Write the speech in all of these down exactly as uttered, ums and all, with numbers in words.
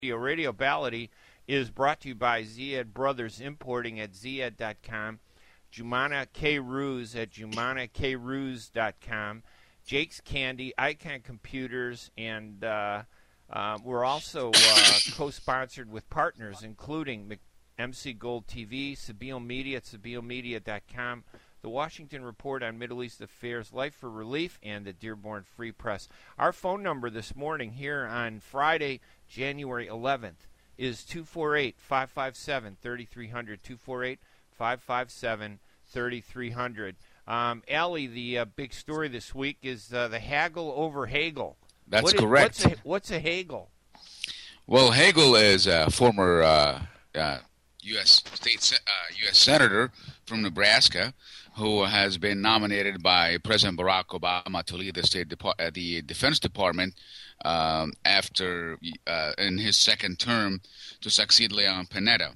Radio Ballady is brought to you by Ziad Brothers Importing at ziad dot com, Jumana K. Ruse at jumana k ruse dot com, Jake's Candy, Icon Computers, and uh, uh, we're also uh, co-sponsored with partners including M C Gold T V, Sabeel Media at sabeel media dot com, the Washington Report on Middle East Affairs, Life for Relief, and the Dearborn Free Press. Our phone number this morning here on Friday, January eleventh, is two four eight, five five seven, three three zero zero, two four eight, five five seven, three three zero zero. Um, Allie, the uh, big story this week is uh, the haggle over Hagel. That's what is, correct. What's a, what's a Hagel? Well, Hagel is a former uh, uh, U S state uh, U S senator from Nebraska who has been nominated by President Barack Obama to lead the state Depo- uh, the Defense Department um, after uh, in his second term to succeed Leon Panetta.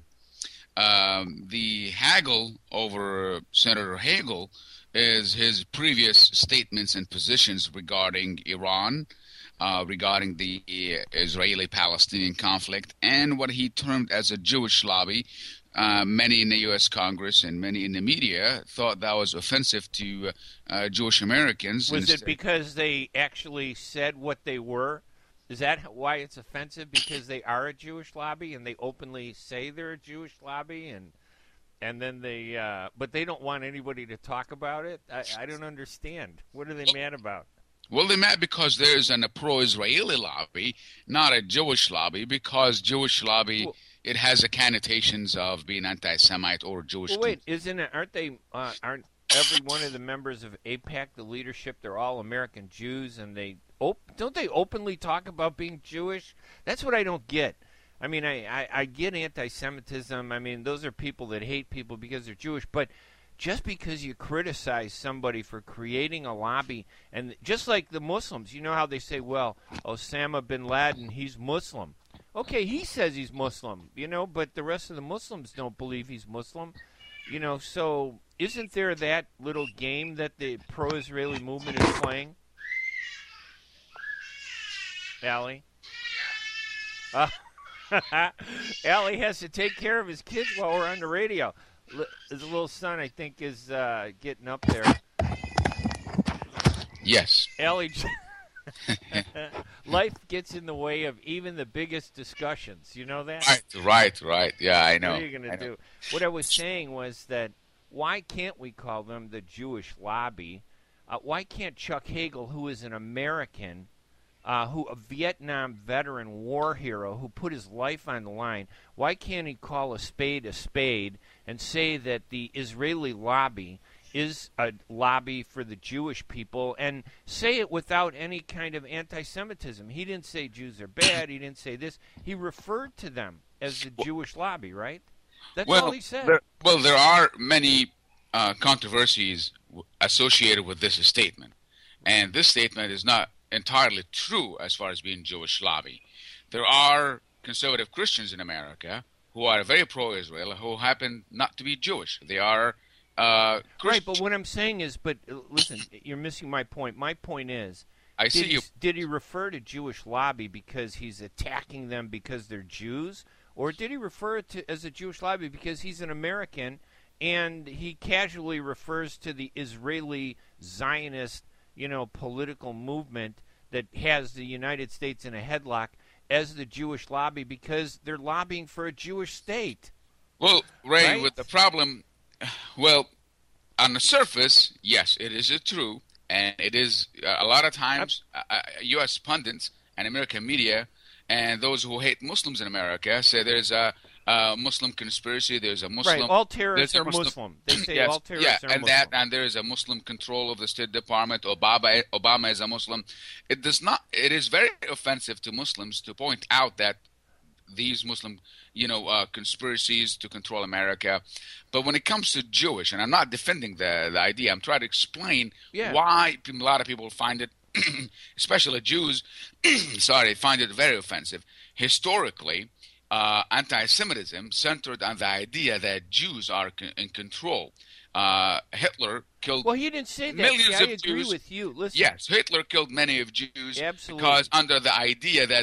Um, the haggle over Senator Hagel is his previous statements and positions regarding Iran, uh, regarding the Israeli-Palestinian conflict, and what he termed as a Jewish lobby. Uh, many in the U S Congress and many in the media thought that was offensive to uh, Jewish Americans. Was it because they actually said what they were? Is that why it's offensive? Because they are a Jewish lobby and they openly say they're a Jewish lobby, and and then they, uh, but they don't want anybody to talk about it? I, I don't understand. What are they mad about? Well, they're mad because there's an, a pro-Israeli lobby, not a Jewish lobby, because Jewish lobby... Well, it has the connotations of being anti-Semite or Jewish. Well, wait, isn't it? Aren't they? Uh, aren't every one of the members of AIPAC, the leadership, they're all American Jews, and they op- don't they openly talk about being Jewish? That's what I don't get. I mean, I, I, I get anti-Semitism. I mean, those are people that hate people because they're Jewish, but just because you criticize somebody for creating a lobby, and just like the Muslims, you know how they say, well, Osama bin Laden, he's Muslim. Okay, he says he's Muslim, you know, but the rest of the Muslims don't believe he's Muslim. You know, so isn't there that little game that the pro-Israeli movement is playing? Allie? Uh, Allie has to take care of his kids while we're on the radio. His little son, I think, is uh, getting up there. Yes. Allie... Life gets in the way of even the biggest discussions. You know that? Right, right, right. Yeah, I know. What are you going to do? What I was saying was that why can't we call them the Jewish lobby? Uh, why can't Chuck Hagel, who is an American, uh, who a Vietnam veteran war hero who put his life on the line, why can't he call a spade a spade and say that the Israeli lobby is a lobby for the Jewish people, and say it without any kind of anti-Semitism? He didn't say Jews are bad. He didn't say this. He referred to them as the Jewish lobby, right? That's well, all he said. There, well, there are many uh, controversies associated with this statement, and this statement is not entirely true as far as being Jewish lobby. There are conservative Christians in America who are very pro-Israel who happen not to be Jewish. They are Uh, right, but what I'm saying is, but uh, listen, you're missing my point. My point is, I did see he, you. Did he refer to Jewish lobby because he's attacking them because they're Jews, or did he refer to as a Jewish lobby because he's an American and he casually refers to the Israeli Zionist, you know, political movement that has the United States in a headlock as the Jewish lobby because they're lobbying for a Jewish state? Well, Ray, right? with the problem. Well, on the surface, yes, it is true, and it is uh, a lot of times uh, U S pundits and American media and those who hate Muslims in America say there's a, a Muslim conspiracy, there's a Muslim... Right, all terrorists are Muslim, Muslim. They say yes, all terrorists yeah, are and Muslim. That, and there is a Muslim control of the State Department. Obama, Obama is a Muslim. It does not. It is very offensive to Muslims to point out that these Muslim, you know, uh, conspiracies to control America. But when it comes to Jewish, and I'm not defending the, the idea, I'm trying to explain yeah. why a lot of people find it, especially Jews, sorry, find it very offensive. Historically, uh, anti-Semitism centered on the idea that Jews are c- in control. Uh, Hitler killed Well, he didn't say that. millions See, I of agree Jews. with you. Listen. Yes, Hitler killed many of Jews Absolutely. because under the idea that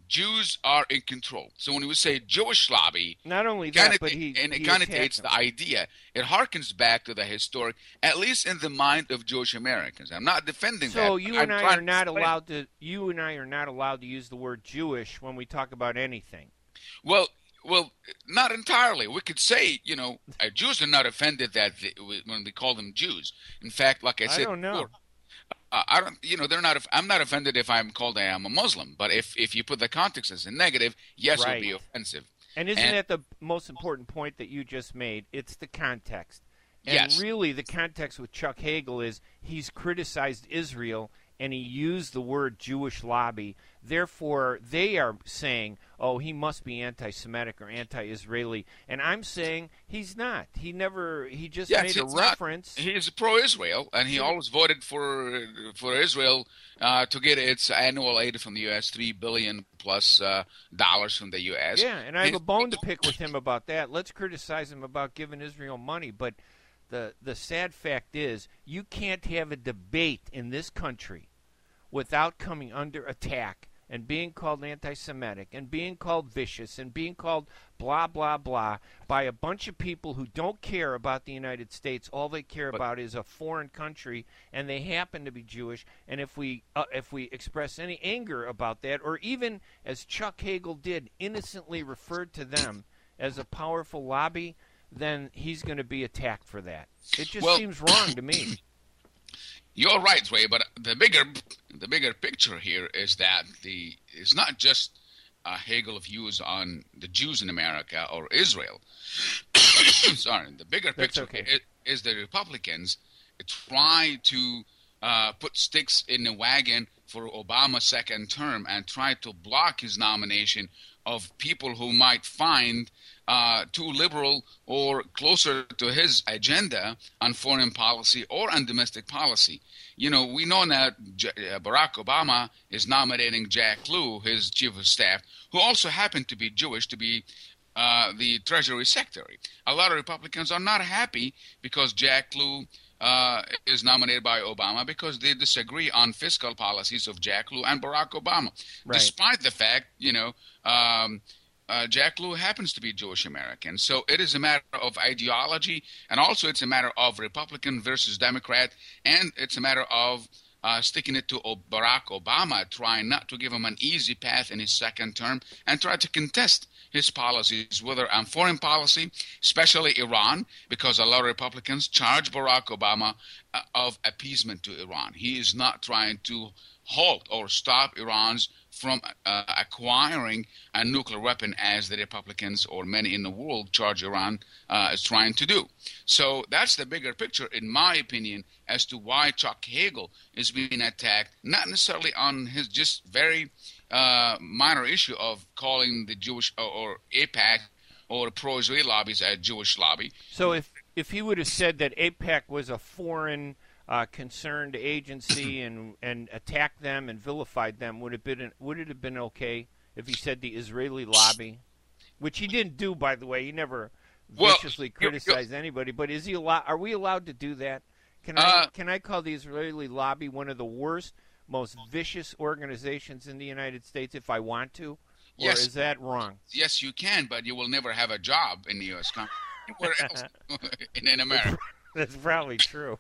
Jews are in control. So when we say Jewish lobby, not only Kinda, that, but he and it he connotates attacked the idea. It harkens back to the historic, at least in the mind of Jewish Americans. I'm not defending so that. So you I'm and I trying are to not explain. allowed to. You and I are not allowed to use the word Jewish when we talk about anything. Well, well, not entirely. We could say, you know, uh, Jews are not offended that they, when we call them Jews. In fact, like I I said don't know. before, uh, I don't, you know, they're not. I'm not offended if I'm called I am a Muslim. But if if you put the context as a negative, yes, Right. it would be offensive. And isn't And- that the most important point that you just made? It's the context. And Yes. really, the context with Chuck Hagel is he's criticized Israel and he used the word Jewish lobby. Therefore, they are saying, oh, he must be anti-Semitic or anti-Israeli. And I'm saying he's not. He never, he just Yes, made a he's not. reference. He is pro-Israel, and he So- always voted for for Israel uh, to get its annual aid from the U S, three billion plus uh, dollars from the U S. Yeah, and I have He's- a bone to pick with him about that. Let's criticize him about giving Israel money, but the the sad fact is you can't have a debate in this country without coming under attack and being called anti-Semitic and being called vicious and being called blah, blah, blah by a bunch of people who don't care about the United States. All they care But- about is a foreign country, and they happen to be Jewish. And if we uh, if we express any anger about that, or even, as Chuck Hagel did, innocently referred to them as a powerful lobby, then he's going to be attacked for that. It just Well- seems wrong to me. You're right, Ray, but the bigger the bigger picture here is that the it's not just uh, Hegel views on the Jews in America or Israel. Sorry, the bigger That's picture okay. is, is the Republicans try to uh, put sticks in the wagon for Obama's second term and try to block his nomination of people who might find uh, too liberal or closer to his agenda on foreign policy or on domestic policy. You know, we know that J- uh, Barack Obama is nominating Jack Lew, his chief of staff, who also happened to be Jewish, to be uh, the Treasury Secretary. A lot of Republicans are not happy because Jack Lew uh, is nominated by Obama because they disagree on fiscal policies of Jack Lew and Barack Obama, Right. despite the fact, you know, um, uh, Jack Lew happens to be Jewish American. So it is a matter of ideology, and also it's a matter of Republican versus Democrat, and it's a matter of uh, sticking it to o- Barack Obama, trying not to give him an easy path in his second term, and try to contest his policies, whether on foreign policy, especially Iran, because a lot of Republicans charge Barack Obama uh, of appeasement to Iran. He is not trying to halt or stop Iran's from uh, acquiring a nuclear weapon as the Republicans or many in the world charge Iran uh, is trying to do. So that's the bigger picture, in my opinion, as to why Chuck Hagel is being attacked, not necessarily on his just very uh, minor issue of calling the Jewish or, or AIPAC or pro-Israeli lobbies a Jewish lobby. So if if he would have said that AIPAC was a foreign uh, concerned agency and and attacked them and vilified them, would it been would it have been okay if he said the Israeli lobby, which he didn't do, by the way. He never Well, viciously you- you- criticized anybody. But is he allowed? Are we allowed to do that? Can I Uh, can I call the Israeli lobby one of the worst, most vicious organizations in the United States if I want to? Or Yes. is that wrong? Yes, you can, but you will never have a job in the U S company. Anywhere else in, in America. That's probably true.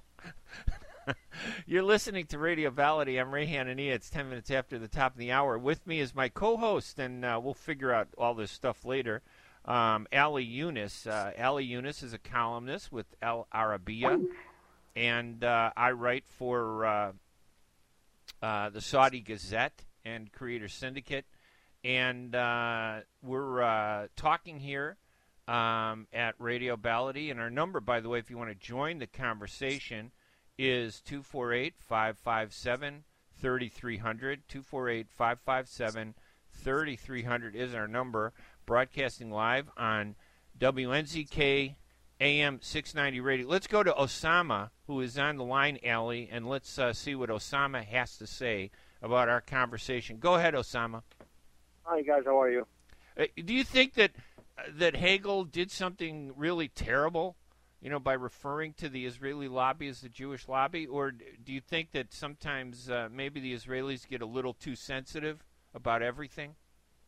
You're listening to Radio Validity. I'm Ray Hanania. It's ten minutes after the top of the hour. With me is my co-host, and uh, we'll figure out all this stuff later, um, Ali Yunus. Uh, Ali Yunus is a columnist with Al Arabiya, and uh, I write for uh, uh, the Saudi Gazette and Creator Syndicate. And uh, we're uh, talking here um, at Radio Baladi. And our number, by the way, if you want to join the conversation, is two four eight, five five seven, three three zero zero. two four eight, five five seven, three three zero zero is our number. Broadcasting live on W N Z K A M six ninety Radio. Let's go to Osama, who is on the line, Allie, and let's uh, see what Osama has to say about our conversation. Go ahead, Osama. Hi guys, how are you? Uh, do you think that uh, that Hagel did something really terrible, you know, by referring to the Israeli lobby as the Jewish lobby, or d- do you think that sometimes uh, maybe the Israelis get a little too sensitive about everything?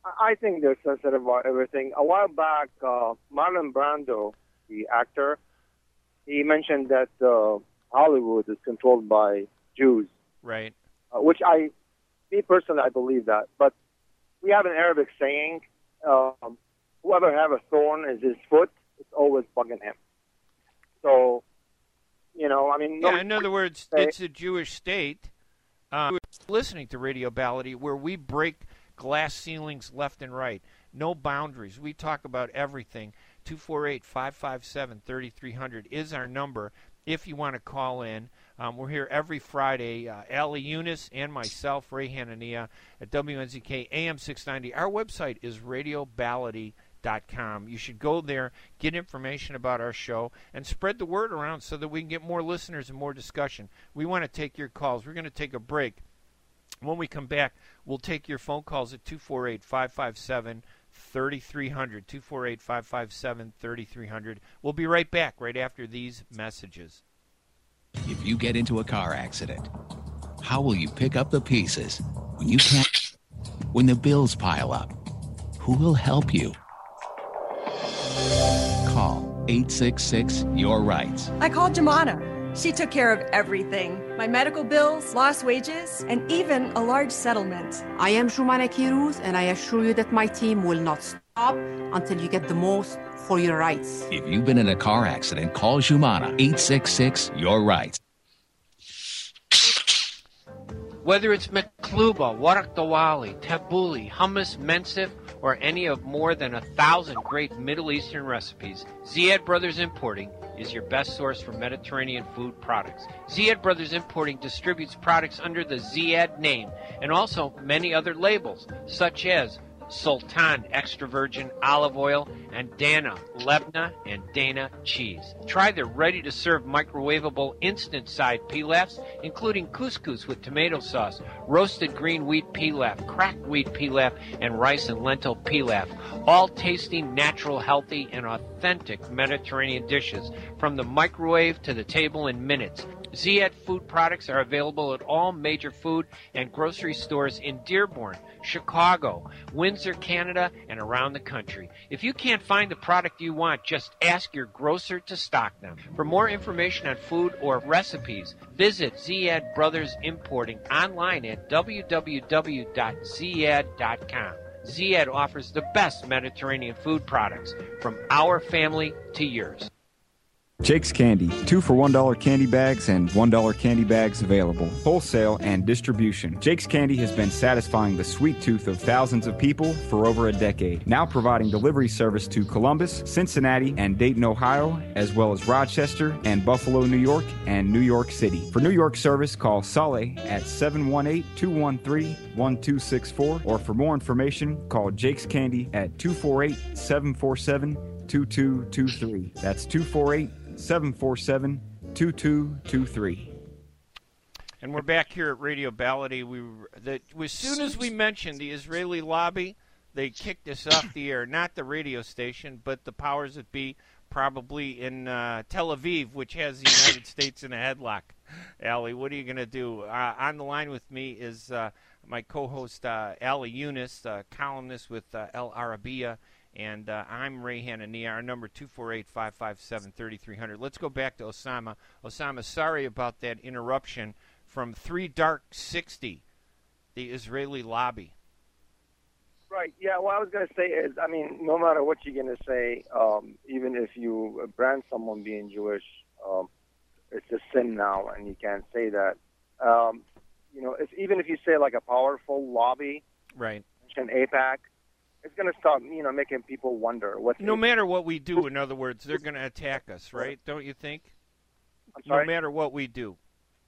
I I think they're sensitive about everything. A while back, uh, Marlon Brando, the actor, he mentioned that uh, Hollywood is controlled by Jews, Right. uh, which I, me personally, I believe that. But we have an Arabic saying, um, whoever have a thorn is his foot, it's always bugging him. So, you know, I mean... Yeah, no- in other words, say- it's a Jewish state. Um, listening to Radio Ballady, where we break glass ceilings left and right. No boundaries. We talk about everything. two four eight, five five seven, three three zero zero is our number if you want to call in. Um, we're here every Friday. Uh, Ali Yunus and myself, Ray Hanania, at W N Z K A M six ninety. Our website is radio ballady dot com. You should go there, get information about our show, and spread the word around so that we can get more listeners and more discussion. We want to take your calls. We're going to take a break. When we come back, we'll take your phone calls at two four eight, five five seven, three three zero zero, two four eight, five five seven, three three zero zero. We'll be right back right after these messages. If you get into a car accident, how will you pick up the pieces when you can't, when the bills pile up? Who will help you? Call eight six six, your rights. I called Jumana. She took care of everything. My medical bills, lost wages, and even a large settlement. I am Jumana Kiruz, and I assure you that my team will not stop until you get the most for your rights. If you've been in a car accident, call Jumana. eight six six, your rights. Whether it's Mekluba, Warak Dawali, Tabbouleh, hummus, mensif, or any of more than a thousand great Middle Eastern recipes, Ziad Brothers Importing is your best source for Mediterranean food products. Ziad Brothers Importing distributes products under the Ziad name and also many other labels, such as Sultan extra virgin olive oil and Dana Lebna and Dana cheese. Try their ready-to-serve microwavable instant side pilafs, including couscous with tomato sauce, roasted green wheat pilaf, cracked wheat pilaf, and rice and lentil pilaf, all tasting natural, healthy, and authentic Mediterranean dishes from the microwave to the table in minutes. Ziad food products are available at all major food and grocery stores in Dearborn, Chicago, Windsor, Canada, and around the country. If you can't find the product you want, just ask your grocer to stock them. For more information on food or recipes, visit Ziad Brothers Importing online at w w w dot ziad dot com. Ziad offers the best Mediterranean food products from our family to yours. Jake's Candy, two for one dollar candy bags and one dollar candy bags available. Wholesale and distribution. Jake's Candy has been satisfying the sweet tooth of thousands of people for over a decade. Now providing delivery service to Columbus, Cincinnati, and Dayton, Ohio, as well as Rochester and Buffalo, New York, and New York City. For New York service, call Saleh at seven one eight, two one three, one two six four, or for more information, call Jake's Candy at two four eight, seven four seven, two two two three. That's two four eight, seven four seven, two two two three. And we're back here at Radio Ballady. We the, as soon as we mentioned the Israeli lobby, they kicked us off the air. Not the radio station, but the powers that be, probably in uh, Tel Aviv, which has the United States in a headlock. Ali, what are you going to do? Uh, on the line with me is uh, my co-host uh, Ali Yunus, uh, columnist with uh, El Arabiya. And uh, I'm Ray Hanania. Our number two four eight, five five seven, three three zero zero. Let's go back to Osama. Osama, sorry about that interruption from Three Dark sixty, the Israeli lobby. Right. Yeah. What I was going to say is, I mean, no matter what you're going to say, um, even if you brand someone being Jewish, um, it's a sin now, and you can't say that. Um, you know, if, even if you say like a powerful lobby, right, an AIPAC, it's going to start, you know, making people wonder what. No matter what we do, in other words, they're going to attack us, right? Don't you think? I'm sorry? No matter what we do.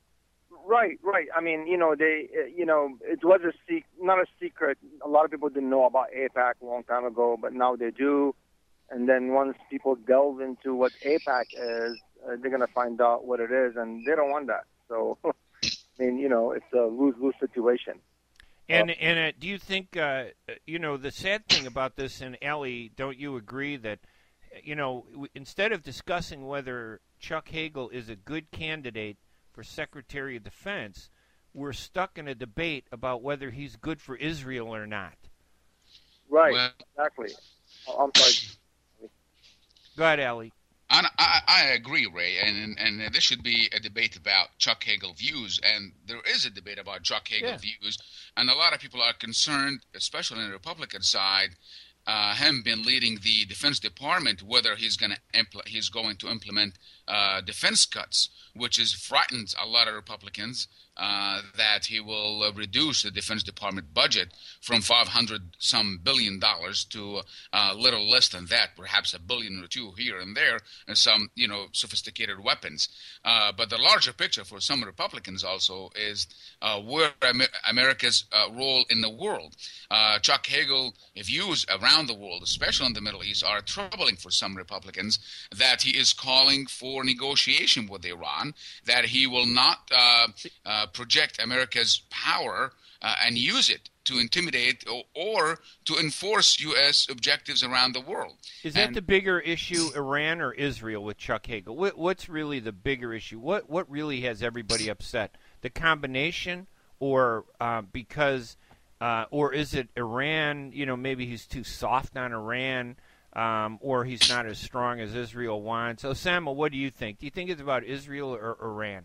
Right, right. I mean, you know, they, you know, it was a sec- not a secret. A lot of people didn't know about AIPAC a long time ago, but now they do. And then once people delve into what AIPAC is, uh, they're going to find out what it is, and they don't want that. So, I mean, you know, it's a lose-lose situation. And and uh, do you think, uh, you know, the sad thing about this, and Ali, don't you agree that, you know, w- instead of discussing whether Chuck Hagel is a good candidate for Secretary of Defense, we're stuck in a debate about whether he's good for Israel or not? Right. Well, exactly. Oh, I'm sorry. Go ahead, Ali. I, I, I agree, Ray, and and there should be a debate about Chuck Hagel views, and there is a debate about Chuck Hagel Yeah. views, and a lot of people are concerned, especially on the Republican side, uh, him been leading the Defense Department, whether he's going to impl- he's going to implement uh, defense cuts, which is frightens a lot of Republicans. Uh, that he will uh, reduce the Defense Department budget from five hundred some billion dollars to a uh, little less than that, perhaps a billion or two here and there, and some, you know, sophisticated weapons. Uh, but the larger picture for some Republicans also is uh, where Amer- America's uh, role in the world. Uh, Chuck Hagel views around the world, especially in the Middle East, are troubling for some Republicans. That he is calling for negotiation with Iran, that he will not uh, uh, project America's power uh, and use it to intimidate or, or to enforce U S objectives around the world. Is that And- the bigger issue, Iran or Israel, with Chuck Hagel? What, what's really the bigger issue? What what really has everybody upset? The combination, or uh, because, uh, or is it Iran? You know, maybe he's too soft on Iran, um, or he's not as strong as Israel wants. Osama, what do you think? Do you think it's about Israel or Iran?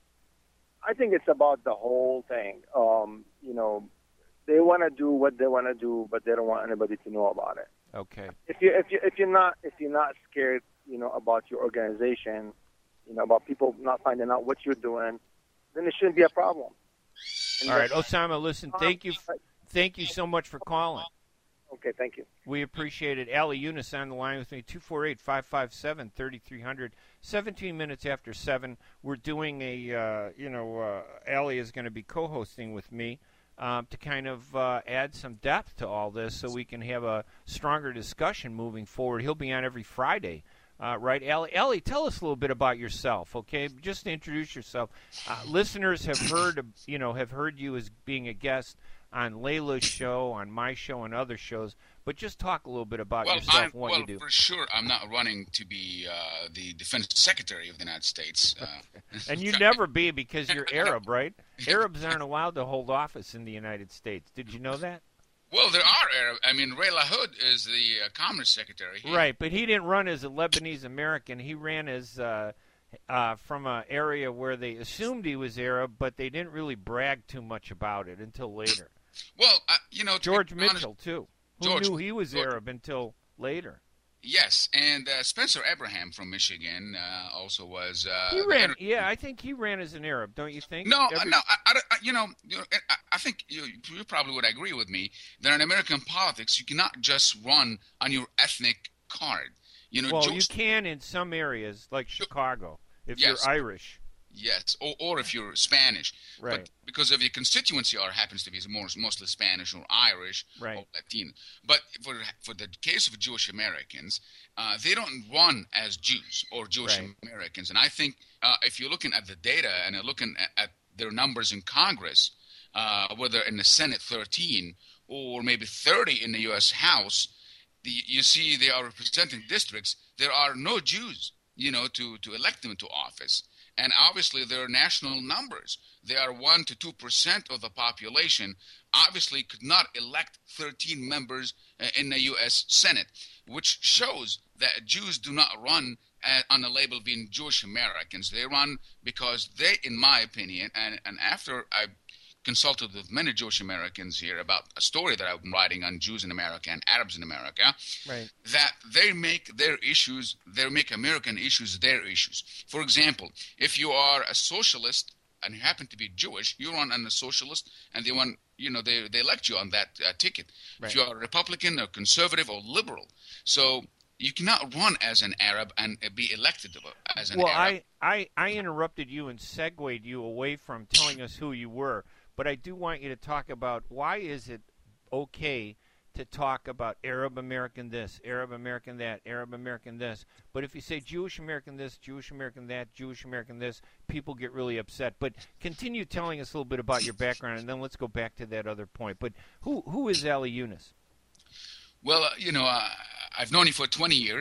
I think it's about the whole thing. Um, you know, they want to do what they want to do, but they don't want anybody to know about it. Okay. If you if you if you're not if you're not scared, you know, about your organization, you know, about people not finding out what you're doing, then it shouldn't be a problem. And All right, then- Osama, listen, thank you, thank you so much for calling. Okay, thank you. We appreciate it. Ali Yunus on the line with me, two four eight, five five seven, three three zero zero. seventeen minutes after seven, we're doing a, uh, you know, uh, Ali is going to be co-hosting with me um, to kind of uh, add some depth to all this so we can have a stronger discussion moving forward. He'll be on every Friday. Uh, right, Ali? Ali, tell us a little bit about yourself, okay? Just to introduce yourself. Uh, listeners have heard, you know, have heard you as being a guest on Layla's show, on my show, and other shows. But just talk a little bit about well, yourself I'm, and what well, you do. for sure, I'm not running to be uh, the Defense Secretary of the United States. Uh, And you never be because you're Arab, right? Arabs aren't allowed to hold office in the United States. Did you know that? Well, there are Arab. I mean, Ray LaHood is the uh, Commerce Secretary. He, Right, but he didn't run as a Lebanese American. He ran as uh, uh, from an area where they assumed he was Arab, but they didn't really brag too much about it until later. Well, uh, you know, to George be honest- Mitchell, too. Who George- knew he was George- Arab until later? Yes, and uh, Spencer Abraham from Michigan uh, also was. Uh, He the ran, Arab- yeah, I think he ran as an Arab, don't you think? No, Every- no, I, I, I- you know, you know, I, I think you, you probably would agree with me that in American politics, you cannot just run on your ethnic card. You know, Well, Joe- you can in some areas, like Chicago, if Yes. you're Irish. Yes, or, or if you're Spanish. Right. But because of your constituency or happens to be more, mostly Spanish or Irish Right. or Latino. But for for the case of Jewish Americans, uh, they don't run as Jews or Jewish Right. Americans. And I think uh, if you're looking at the data and you're looking at, at their numbers in Congress, uh, whether in the Senate thirteen or maybe thirty in the U S House, the, you see they are representing districts. There are no Jews, you know, to, to elect them into office. And obviously, there are national numbers. They are one to two percent of the population. Obviously, could not elect thirteen members uh, in the U S Senate, which shows that Jews do not run uh, on the label being Jewish Americans. They run because they, in my opinion, and, and after I consulted with many Jewish Americans here about a story that I've been writing on Jews in America and Arabs in America, Right. that they make their issues, they make American issues their issues. For example, if you are a socialist and you happen to be Jewish, you run on a socialist and they want, you know, they, they elect you on that uh, ticket. Right. If you are a Republican or conservative or liberal. So you cannot run as an Arab and uh, be elected as an Well, Arab. I, I, I interrupted you and segued you away from telling us who you were, but I do want you to talk about why is it okay to talk about Arab American this, Arab American that, Arab American this, but if you say Jewish American this, Jewish American that, Jewish American this, people get really upset. But continue telling us a little bit about your background, and then let's go back to that other point. But who who is Ali Yunus? Well, uh, you know, uh, I've known you for twenty years,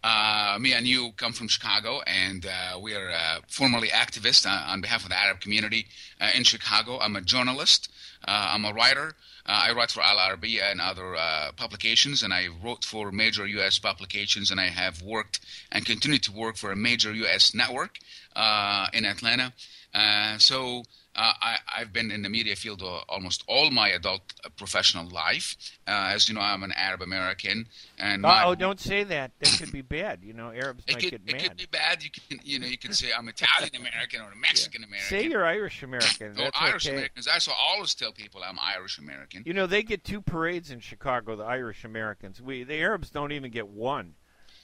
Uh, me and you come from Chicago, and uh, we are uh, formerly activists uh, on behalf of the Arab community uh, in Chicago. I'm a journalist. Uh, I'm a writer. Uh, I write for Al Arabiya and other uh, publications, and I wrote for major U S publications, and I have worked and continue to work for a major U S network uh, in Atlanta. Uh, so uh, I, I've been in the media field uh, almost all my adult uh, professional life. Uh, as you know, I'm an Arab American, and my, oh, don't say that. That could be bad. You know, Arabs it might could, get it mad. could be bad. You can, you know, you can say I'm Italian American or Mexican American. Say you're Irish American. Or That's Irish okay. Americans. I so always tell people I'm Irish American. You know, they get two parades in Chicago, the Irish Americans. We, the Arabs don't even get one.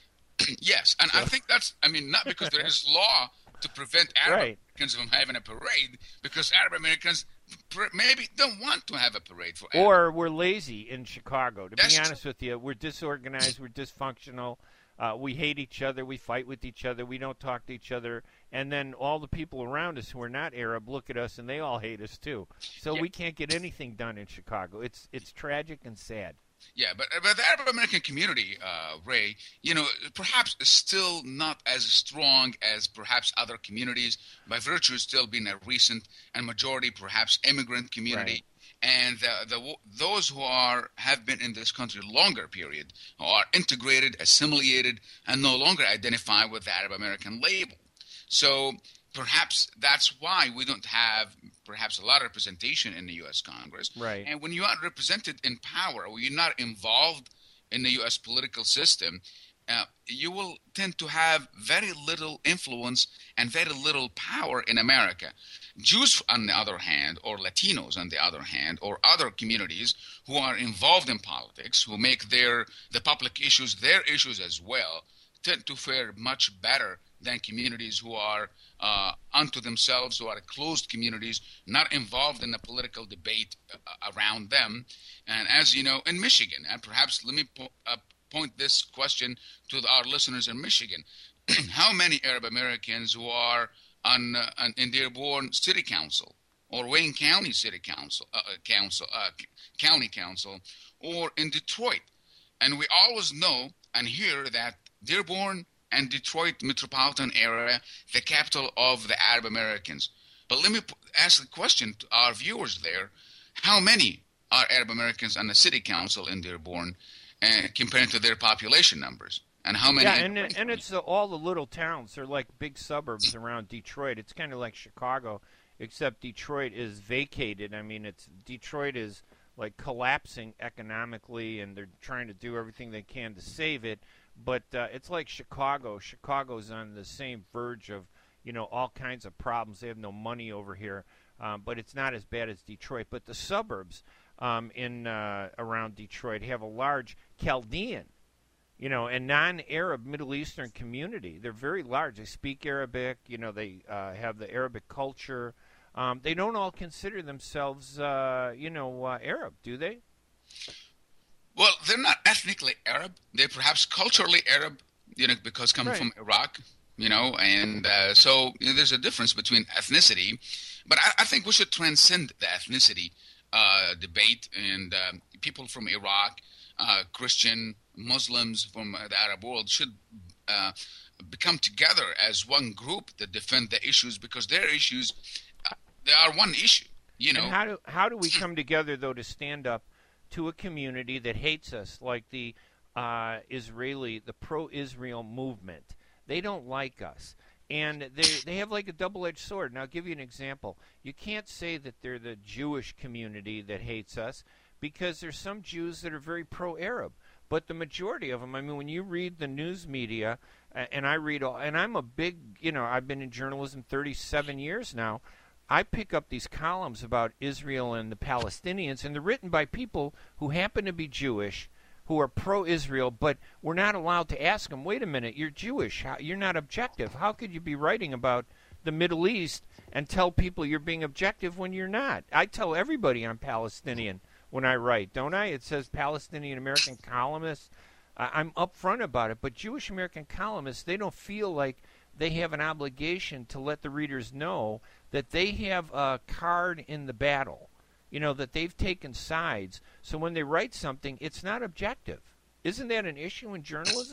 Yes, and I think that's, I mean, not because there is law to prevent Arab Right. Americans from having a parade, because Arab Americans pr- maybe don't want to have a parade for Arab. Or we're lazy in Chicago. To That's be honest with you, we're disorganized, we're dysfunctional. Uh, we hate each other. We fight with each other. We don't talk to each other. And then all the people around us who are not Arab look at us, and they all hate us too. So Yeah. we can't get anything done in Chicago. It's it's tragic and sad. Yeah, but, but the Arab American community, uh, Ray, you know, perhaps is still not as strong as perhaps other communities, by virtue of still being a recent and majority perhaps immigrant community. Right. And the, the, those who are have been in this country longer period, who are integrated, assimilated, and no longer identify with the Arab American label. So perhaps that's why we don't have perhaps a lot of representation in the U S Congress. Right. And when you are represented in power, or you're not involved in the U S political system, uh, you will tend to have very little influence and very little power in America. Jews, on the other hand, or Latinos, on the other hand, or other communities who are involved in politics, who make their the public issues their issues as well, tend to fare much better than communities who are uh, unto themselves, who are closed communities, not involved in the political debate uh, around them. And as you know, in Michigan, and perhaps let me po- uh, point this question to the, our listeners in Michigan, how many Arab Americans who are on, uh, on in Dearborn City Council or Wayne County City Council, uh, Council, uh, County Council, or in Detroit? And we always know and hear that Dearborn and Detroit metropolitan area, the capital of the Arab Americans. But let me p- ask the question to our viewers there: how many are Arab Americans on the city council in Dearborn, uh, compared to their population numbers? And how many? Yeah, and and it's the, all the little towns. They're like big suburbs around Detroit. It's kind of like Chicago, except Detroit is vacated. I mean, it's Detroit is like collapsing economically, and they're trying to do everything they can to save it. But uh, it's like Chicago. Chicago's on the same verge of, you know, all kinds of problems. They have no money over here, um, but it's not as bad as Detroit. But the suburbs um, in uh, around Detroit have a large Chaldean, you know, and non-Arab Middle Eastern community. They're very large. They speak Arabic. You know, they uh, have the Arabic culture. Um, they don't all consider themselves, uh, you know, uh, Arab, do they? Well, they're not ethnically Arab. They're perhaps culturally Arab, you know, because coming Right. from Iraq, you know, and uh, so you know, there's a difference between ethnicity. But I, I think we should transcend the ethnicity uh, debate, and um, people from Iraq, uh, Christian, Muslims from uh, the Arab world should uh, become together as one group to defend the issues, because their issues, uh, they are one issue, you know. And how do how do we come together though to stand up to a community that hates us, like the uh, Israeli, the pro-Israel movement? They don't like us, and they they have like a double-edged sword. And I'll give you an example. You can't say that they're the Jewish community that hates us, because there's some Jews that are very pro-Arab. But the majority of them, I mean, when you read the news media, uh, and I read all, and I'm a big, you know, I've been in journalism thirty-seven years now. I pick up these columns about Israel and the Palestinians, and they're written by people who happen to be Jewish, who are pro-Israel, but we're not allowed to ask them, wait a minute, you're Jewish, how, you're not objective. How could you be writing about the Middle East and tell people you're being objective when you're not? I tell everybody I'm Palestinian when I write, don't I? It says Palestinian American columnist. I, I'm upfront about it, but Jewish American columnists, they don't feel like they have an obligation to let the readers know that they have a card in the battle, you know, that they've taken sides. So when they write something, it's not objective. Isn't that an issue in journalism?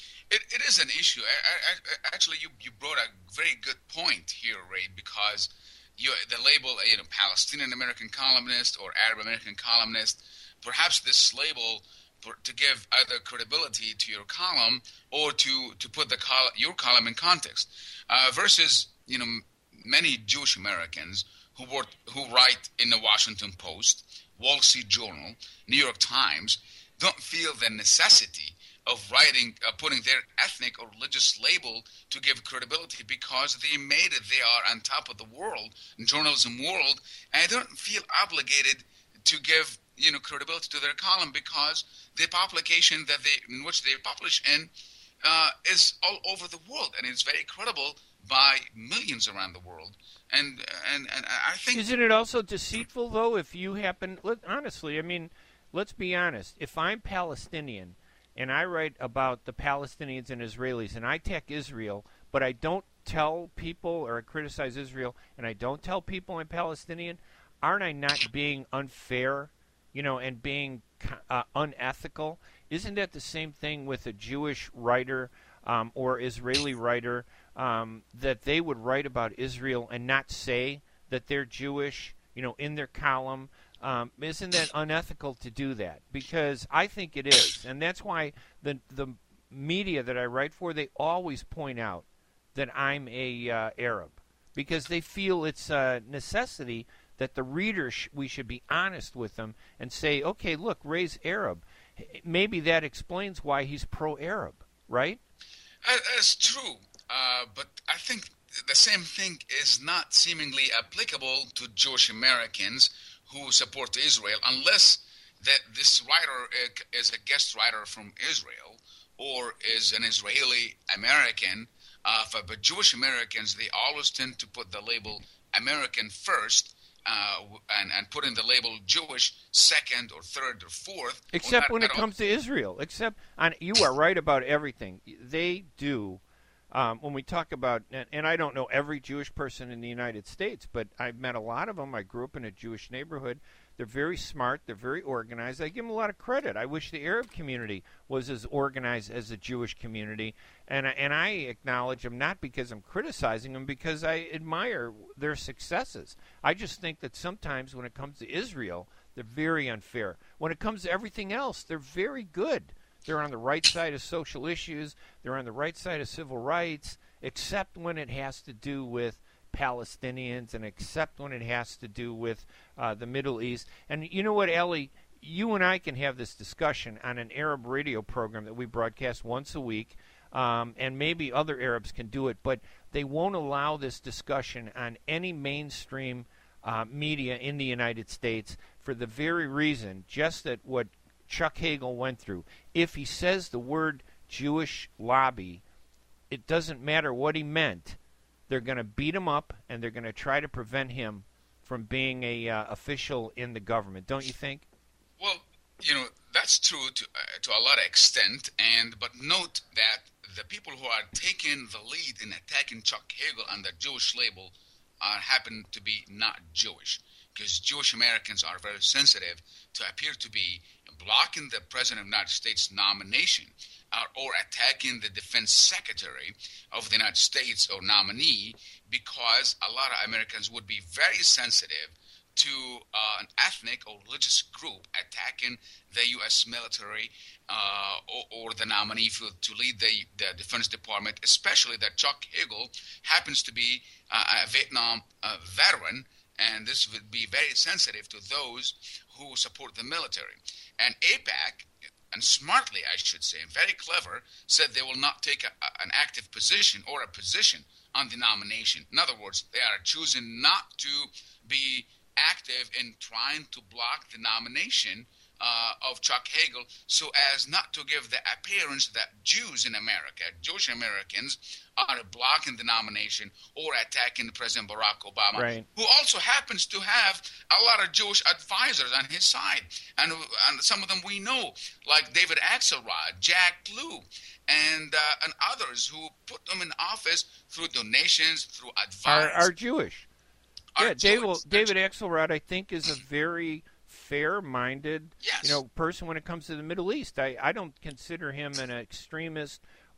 It, it is an issue. I, I, I, actually, you, you brought a very good point here, Ray, because you, the label, you know, Palestinian American columnist or Arab American columnist, perhaps this label for, to give either credibility to your column or to, to put the col- your column in context, uh, versus, you know, many Jewish Americans who work, who write in the Washington Post, Wall Street Journal, New York Times, don't feel the necessity of writing, uh, putting their ethnic or religious label to give credibility because they made it. They are on top of the world, journalism world, and they don't feel obligated to give, you know, credibility to their column because the publication that they, in which they publish in, uh, is all over the world, and it's very credible by millions around the world. And and and I think, isn't it also deceitful though if you happen? Look, honestly, I mean, let's be honest. If I'm Palestinian and I write about the Palestinians and Israelis, and I attack Israel, but I don't tell people, or I criticize Israel, and I don't tell people I'm Palestinian, aren't I not being unfair, you know, and being uh, unethical? Isn't that the same thing with a Jewish writer um, or Israeli writer, um, that they would write about Israel and not say that they're Jewish, you know, in their column? Um, isn't that unethical to do that? Because I think it is, and that's why the the media that I write for, they always point out that I'm a uh, Arab, because they feel it's a necessity that the reader sh- we should be honest with them and say, okay, look, Ray's Arab. Maybe that explains why he's pro-Arab, right? Uh, that's true, uh, but I think the same thing is not seemingly applicable to Jewish Americans who support Israel, unless that this writer is a guest writer from Israel or is an Israeli American. Uh, for, but Jewish Americans, they always tend to put the label American first, uh, and, and put in the label Jewish second or third or fourth. Except or when it all. comes to Israel. Except, on, you are right about everything. They do. Um, when we talk about, and, and I don't know every Jewish person in the United States, but I've met a lot of them. I grew up in a Jewish neighborhood. They're very smart. They're very organized. I give them a lot of credit. I wish the Arab community was as organized as the Jewish community. And, and I acknowledge them not because I'm criticizing them, because I admire their successes. I just think that sometimes when it comes to Israel, they're very unfair. When it comes to everything else, they're very good. They're on the right side of social issues. They're on the right side of civil rights, except when it has to do with Palestinians and except when it has to do with uh, the Middle East. And you know what, Ellie? You and I can have this discussion on an Arab radio program that we broadcast once a week, um, and maybe other Arabs can do it, but they won't allow this discussion on any mainstream uh, media in the United States for the very reason, just that what Chuck Hagel went through. If he says the word Jewish lobby, it doesn't matter what he meant. They're going to beat him up, and they're going to try to prevent him from being a uh, official in the government. Don't you think? Well, you know, that's true to uh, to a lot of extent, and but note that the people who are taking the lead in attacking Chuck Hagel on the Jewish label uh, happen to be not Jewish, because Jewish Americans are very sensitive to appear to be blocking the President of the United States nomination uh, or attacking the Defense Secretary of the United States or nominee, because a lot of Americans would be very sensitive to uh, an ethnic or religious group attacking the U S military uh, or, or the nominee for, to lead the, the Defense Department, especially that Chuck Hagel happens to be uh, a Vietnam uh, veteran, and this would be very sensitive to those who support the military. And AIPAC, and smartly I should say, very clever, said they will not take a, a, an active position or a position on the nomination. In other words, they are choosing not to be active in trying to block the nomination uh, of Chuck Hagel, so as not to give the appearance that Jews in America, Jewish Americans, are blocking the nomination or attacking President Barack Obama, right, who also happens to have a lot of Jewish advisors on his side. And, and some of them we know, like David Axelrod, Jack Lew, and, uh, and others who put them in office through donations, through advice. Are, are Jewish. Are yeah, Jewish. David, David Axelrod, I think, is a very fair-minded, yes. you know, person when it comes to the Middle East. I, I don't consider him an extremist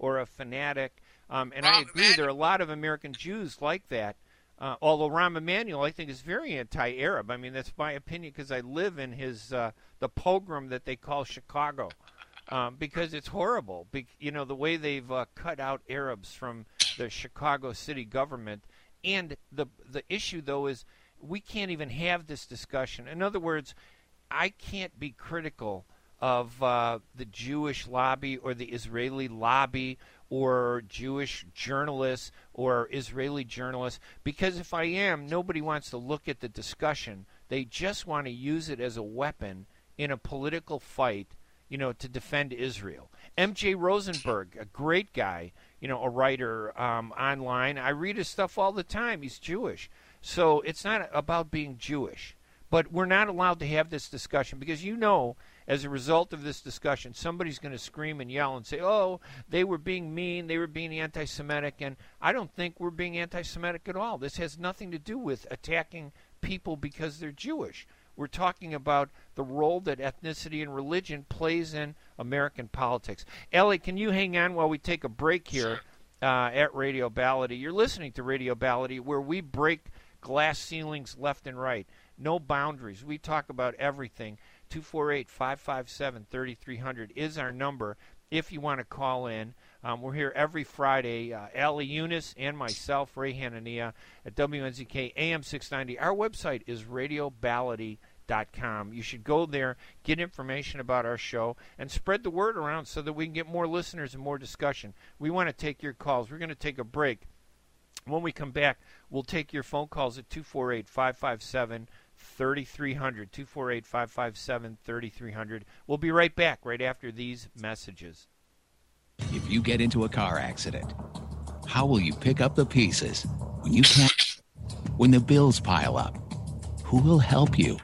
or a fanatic. Um, and I agree, there are a lot of American Jews like that. Uh, although Rahm Emanuel, I think, is very anti-Arab. I mean, that's my opinion because I live in his uh, the pogrom that they call Chicago, um, because it's horrible. Be- you know, the way they've uh, cut out Arabs from the Chicago city government. And the the issue, though, is we can't even have this discussion. In other words, I can't be critical of uh, the Jewish lobby or the Israeli lobby or Jewish journalists or Israeli journalists, because if I am, nobody wants to look at the discussion. They just want to use it as a weapon in a political fight, you know, to defend Israel. M J Rosenberg, a great guy, you know, a writer um, online. I read his stuff all the time. He's Jewish. So it's not about being Jewish. But we're not allowed to have this discussion because, you know, as a result of this discussion, somebody's going to scream and yell and say, oh, they were being mean, they were being anti-Semitic. And I don't think we're being anti-Semitic at all. This has nothing to do with attacking people because they're Jewish. We're talking about the role that ethnicity and religion plays in American politics. Ellie, can you hang on while we take a break here uh, at Radio Ballady? You're listening to Radio Ballady, where we break glass ceilings left and right. No boundaries. We talk about everything. two four eight, five five seven, three three zero zero is our number if you want to call in. Um, we're here every Friday. Uh, Ali Eunice and myself, Ray Hanania, at W N Z K A M six ninety. Our website is radio ballady dot com. You should go there, get information about our show, and spread the word around so that we can get more listeners and more discussion. We want to take your calls. We're going to take a break. When we come back, we'll take your phone calls at two four eight, five five seven, three three zero zero, two four eight, five five seven, three three zero zero. We'll be right back right after these messages. If you get into a car accident, how will you pick up the pieces when you can't? When the bills pile up, who will help you?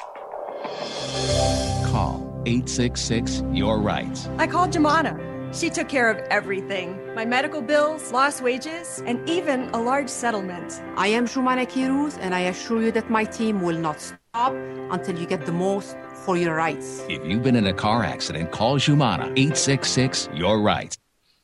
Call eight six six, your rights. I called Jumana. She took care of everything. My medical bills, lost wages, and even a large settlement. I am Jumana Kiruz, and I assure you that my team will not stop until you get the most for your rights. If you've been in a car accident, call Jumana. eight six six, your rights.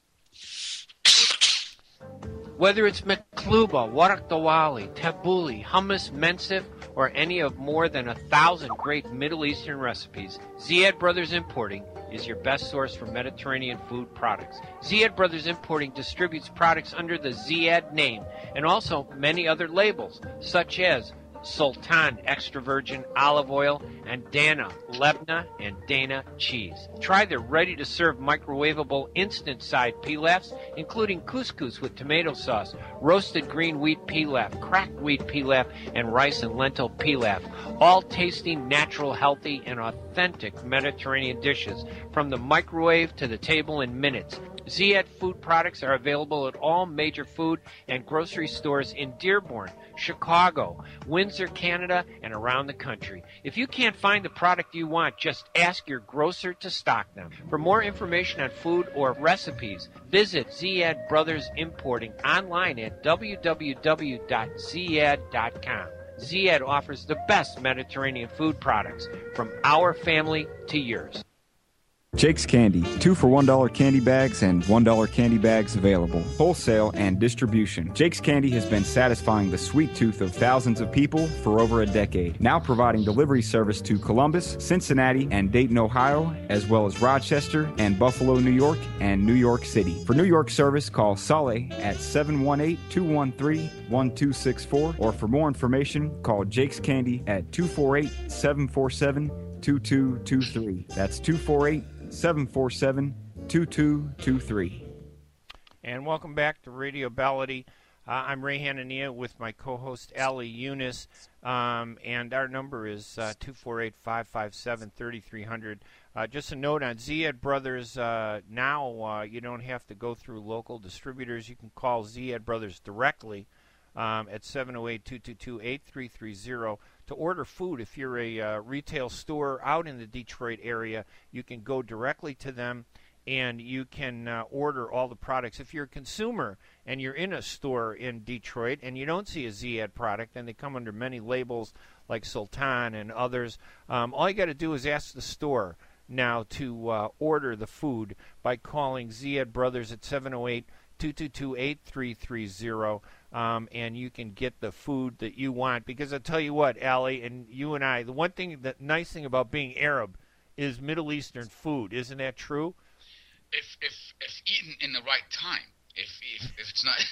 Whether it's Mekluba, Warak Dawali, Tabbouleh, hummus, mensif, or any of more than a thousand great Middle Eastern recipes, Ziyad Brothers Importing is your best source for Mediterranean food products. Ziyad Brothers Importing distributes products under the Ziyad name and also many other labels, such as Sultan extra virgin olive oil and Dana Lebna and Dana cheese. Try their ready-to-serve microwavable instant-side pilafs, including couscous with tomato sauce, roasted green wheat pilaf, cracked wheat pilaf, and rice and lentil pilaf. All tasting natural, healthy, and authentic Mediterranean dishes from the microwave to the table in minutes. Ziyad food products are available at all major food and grocery stores in Dearborn, Chicago, Windsor, Canada, and around the country. If you can't find the product you want, just ask your grocer to stock them. For more information on food or recipes, visit Ziyad Brothers Importing online at w w w dot ziyad dot com. Ziyad offers the best Mediterranean food products from our family to yours. Jake's Candy, two for one dollar candy bags and one dollar candy bags available. Wholesale and distribution. Jake's Candy has been satisfying the sweet tooth of thousands of people for over a decade. Now providing delivery service to Columbus, Cincinnati, and Dayton, Ohio, as well as Rochester and Buffalo, New York, and New York City. For New York service, call Saleh at seven one eight, two one three, one two six four, or for more information, call Jake's Candy at two four eight, seven four seven, two two two three. That's two four eight, seven four seven, two two two three. And welcome back to Radio Ballady. Uh, I'm Ray Hanania with my co-host Ali Eunice, um, and our number is uh, two four eight, five five seven, three three zero zero. Uh, just a note on Ziyad Brothers, uh, now uh, you don't have to go through local distributors. You can call Ziyad Brothers directly um, at seven oh eight, two two two, eight three three zero. To order food. If you're a uh, retail store out in the Detroit area, you can go directly to them and you can uh, order all the products. If you're a consumer and you're in a store in Detroit and you don't see a Ziyad product, and they come under many labels like Sultan and others, um, all you got to do is ask the store. now to uh, order the food by calling Ziad Brothers at seven oh eight, two two two, eight three three zero, um, and you can get the food that you want. Because I'll tell you what, Allie, and you and I, the one thing, the nice thing about being Arab is Middle Eastern food. Isn't that true? If if if eaten in the right time, if if, if it's not,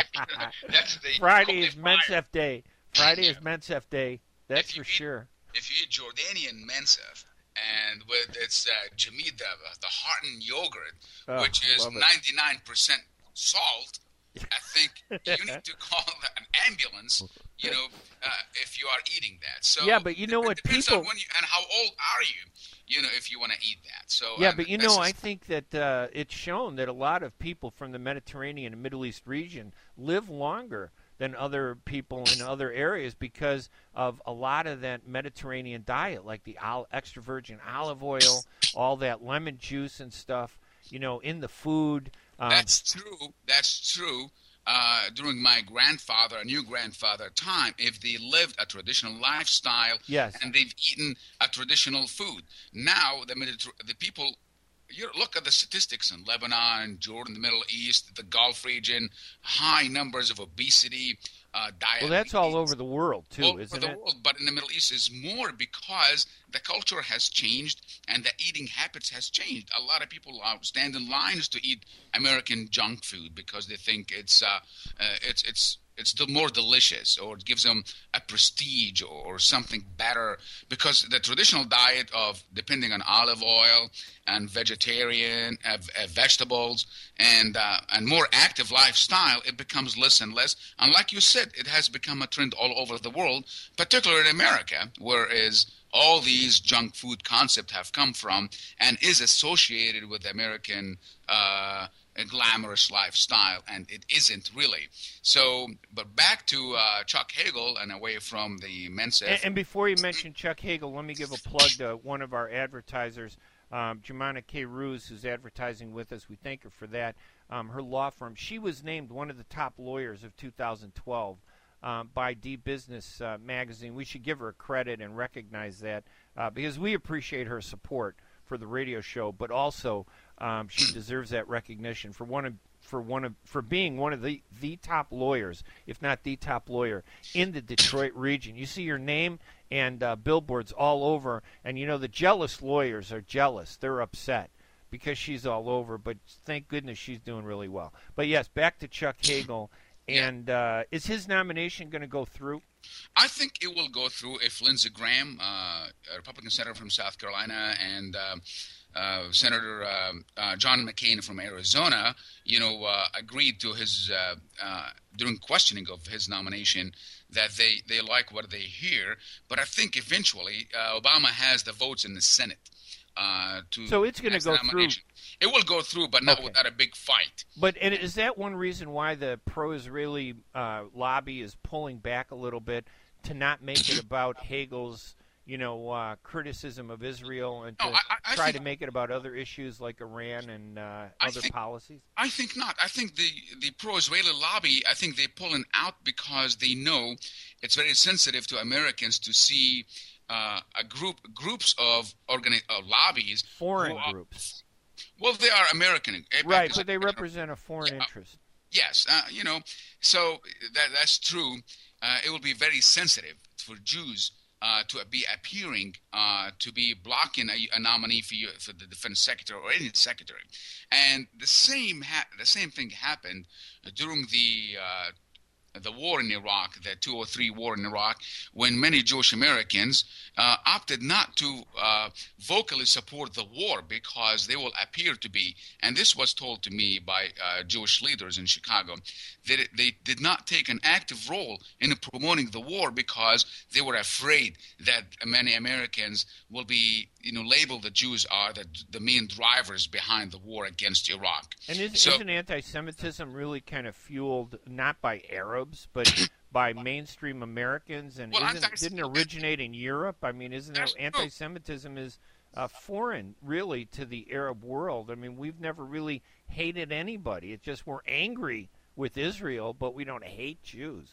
that's the Friday is Mensef Day. Friday is Mensef Day. That's for eat, sure. If you eat Jordanian Mensef and with its uh, jamid, the, the heartened yogurt, oh, which is ninety-nine percent salt, I think you need to call an ambulance. You know, uh, if you are eating that. So yeah, but you know it what, depends people on when you, and how old are you? You know, if you want to eat that. So yeah, um, but you know, I think that uh, it's shown that a lot of people from the Mediterranean and Middle East region live longer than other people in other areas because of a lot of that Mediterranean diet, like the ol- extra virgin olive oil, all that lemon juice and stuff, you know, in the food. Um, That's true. That's true. Uh, during my grandfather and new grandfather time, if they lived a traditional lifestyle yes. and they've eaten a traditional food. Now, the, the people, you look at the statistics in Lebanon, Jordan, the Middle East, the Gulf region, high numbers of obesity, uh, diabetes. Well, that's all over the world, too, all isn't over the it? World, but in the Middle East is more because the culture has changed and the eating habits has changed. A lot of people uh, stand in lines to eat American junk food because they think it's uh, uh, it's it's it's the more delicious, or it gives them a prestige or something better, because the traditional diet of depending on olive oil and vegetarian uh, uh, vegetables and uh, and more active lifestyle, it becomes less and less. And like you said, it has become a trend all over the world, particularly in America, whereas all these junk food concepts have come from and is associated with American uh, glamorous lifestyle, and it isn't really. So, but back to uh, Chuck Hagel and away from the Mensef. And, and before you mention Chuck Hagel, let me give a plug to one of our advertisers, um, Jumana K. Ruse, who's advertising with us. We thank her for that. Um, her law firm, she was named one of the top lawyers of two thousand twelve. Um, by D Business uh, magazine. We should give her credit and recognize that uh, because we appreciate her support for the radio show, but also um, she deserves that recognition for one of for one of for being one of the the top lawyers, if not the top lawyer in the Detroit region. You see your name and uh, billboards all over, and you know the jealous lawyers are jealous. They're upset because she's all over, but thank goodness she's doing really well. But yes, back to Chuck Hagel. And uh, is his nomination going to go through? I think it will go through if Lindsey Graham, uh, a Republican senator from South Carolina, and uh, uh, Senator uh, uh, John McCain from Arizona, you know, uh, agreed to his uh, uh, during questioning of his nomination that they, they like what they hear. But I think eventually uh, Obama has the votes in the Senate. Uh, to so it's going to go through. It will go through, but not okay. without a big fight. But and is that one reason why the pro-Israeli uh, lobby is pulling back a little bit to not make it about Hagel's, you know, uh, criticism of Israel and to no, I, I try think, to make it about other issues like Iran and uh, other think, policies? I think not. I think the, the pro-Israeli lobby, I think they're pulling out because they know it's very sensitive to Americans to see uh, a group groups of organi- uh, lobbies. Foreign are, groups. Well, they are American. Right, but they represent a foreign yeah, interest. Yes, uh, you know, so that that's true. Uh, it will be very sensitive for Jews uh, to be appearing, uh, to be blocking a, a nominee for, you, for the defense secretary or any secretary. And the same ha- the same thing happened during the uh, the war in Iraq, the two oh three war in Iraq, when many Jewish Americans uh, opted not to uh, vocally support the war because they will appear to be, and this was told to me by uh, Jewish leaders in Chicago, that it, they did not take an active role in promoting the war because they were afraid that many Americans will be, you know, labeled the Jews are the, the main drivers behind the war against Iraq. And is, so, isn't anti-Semitism really kind of fueled not by Arabs, but by mainstream Americans? And well, isn't, didn't it originate in Europe? I mean, isn't there, anti-Semitism is uh, foreign, really, to the Arab world? I mean, we've never really hated anybody. It's just we're angry with Israel, but we don't hate Jews.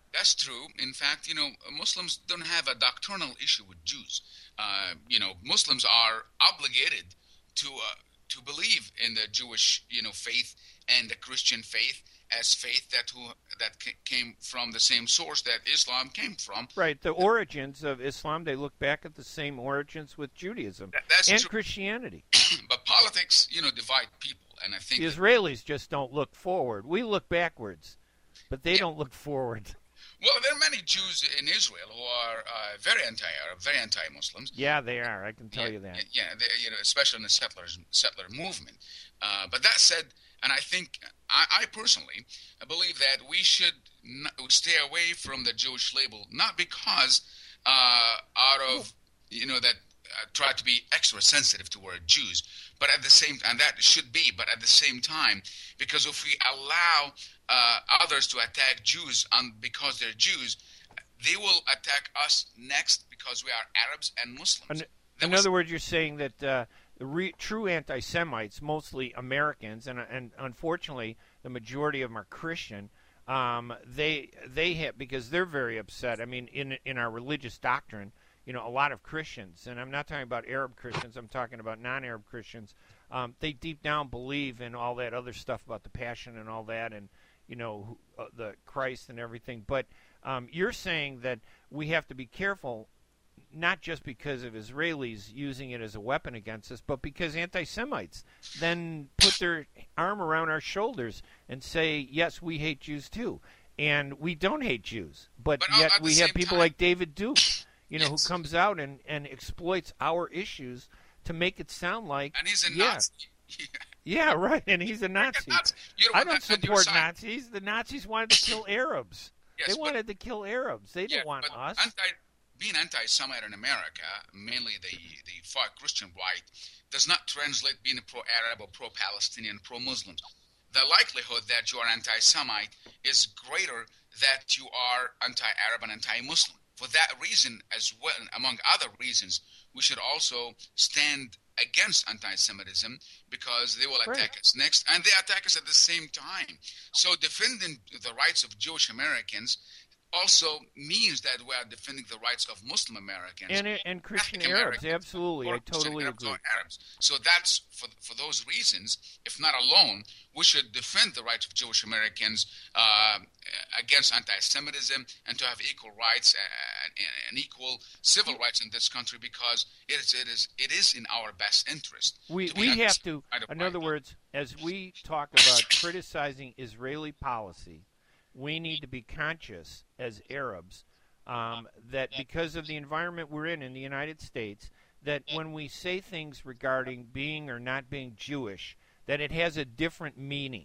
That's true. In fact, you know, Muslims don't have a doctrinal issue with Jews. Uh, you know, Muslims are obligated to uh, to believe in the Jewish, you know, faith and the Christian faith as faith that who that came from the same source that Islam came from. Right. The origins of Islam, they look back at the same origins with Judaism That- that's and true. Christianity. But politics, you know, divide people, and I think The Israelis just don't look forward. We look backwards, but they Yeah. don't look forward. well, there are many Jews in Israel who are uh, very anti-Arab, very anti-Muslims. Yeah, they are. I can tell yeah, you that. Yeah, yeah, they, you know, especially in the settlers settler movement. Uh, but that said, and I think I, I personally believe that we should not, stay away from the Jewish label, not because uh, out of you know that uh, try to be extra sensitive toward Jews, but at the same and that should be, but at the same time, because if we allow uh, others to attack Jews on because they're Jews, they will attack us next because we are Arabs and Muslims. In, That in was- other words, you're saying that uh, the re- true anti-Semites, mostly Americans, and and unfortunately the majority of them are Christian. Um, they they have because they're very upset. I mean, in in our religious doctrine, you know, a lot of Christians, and I'm not talking about Arab Christians. I'm talking about non-Arab Christians. Um, they deep down believe in all that other stuff about the passion and all that, and you know, who- uh, the Christ and everything. But um, you're saying that we have to be careful, not just because of Israelis using it as a weapon against us, but because anti-Semites then put their arm around our shoulders and say, yes, we hate Jews too. And we don't hate Jews. But, But, uh, yet at the we have same people time- like David Duke, you know, Yes. who comes out and, and exploits our issues to make it sound like, and he's a yeah, Nazi. yeah, right, and he's a Nazi. Nazi. You don't I want don't that on your support side. Nazis. The Nazis wanted to kill Arabs. Yes, they but- wanted to kill Arabs. They didn't Yeah, want but us. Anti, being anti-Semite in America, mainly the the far Christian right, does not translate being a pro-Arab or pro-Palestinian, pro-Muslims. The likelihood that you are anti-Semite is greater that you are anti-Arab and anti-Muslim. For that reason, as well, among other reasons, we should also stand against anti-Semitism because they will attack Right. us next, and they attack us at the same time. So defending the rights of Jewish Americans also means that we are defending the rights of Muslim Americans And, and Christian Catholic Arabs, Americans, absolutely. or I Christian totally Arabs agree. or Arabs. So that's for for those reasons, if not alone, we should defend the rights of Jewish Americans uh, against anti-Semitism and to have equal rights and, and equal civil rights in this country because it is it is it is in our best interest. We to be we on have this to. side of In other right. words, as we talk about criticizing Israeli policy, we need to be conscious as Arabs um, that because of the environment we're in in the United States, that when we say things regarding being or not being Jewish, that it has a different meaning